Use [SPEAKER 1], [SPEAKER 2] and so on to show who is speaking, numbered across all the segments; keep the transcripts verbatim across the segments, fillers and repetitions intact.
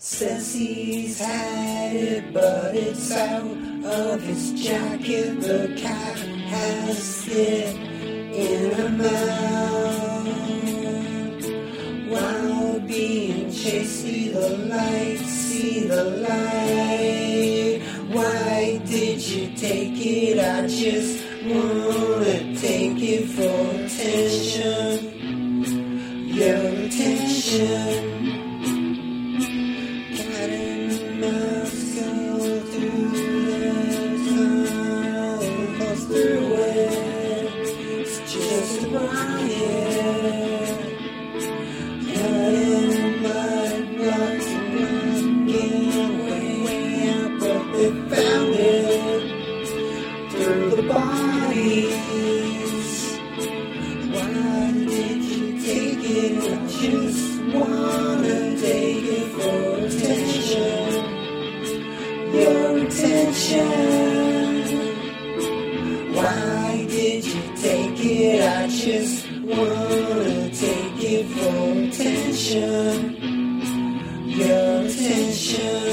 [SPEAKER 1] Says he's had it, but it's out of his jacket. The cat has it in her mouth. While being chased, see the light, see the light. Why did you take it? I just wanna take it for attention. Your attention. Cat and mouse go through the tunnel, pass through it. It's just a riot. Cat and mud blocks and running way out, but they found it through the bodies. Why did you take it? I just wanna take it for attention. Your attention. Why did you take it? I just wanna take it for attention. Your attention.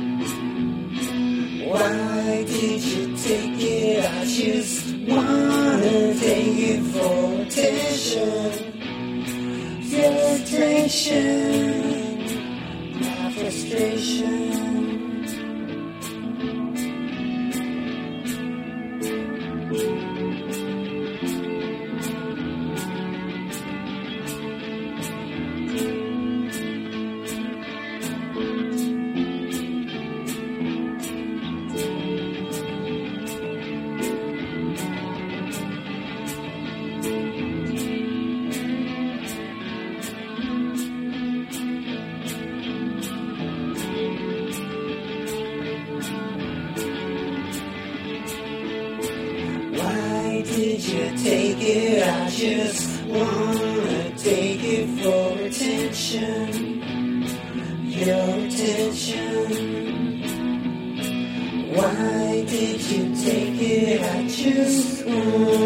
[SPEAKER 1] Why did you take it? I just wanna take it for attention. Your attention. My frustration. Why did you take it? I just wanna take it for attention. Your attention. Why did you take it? I just wanna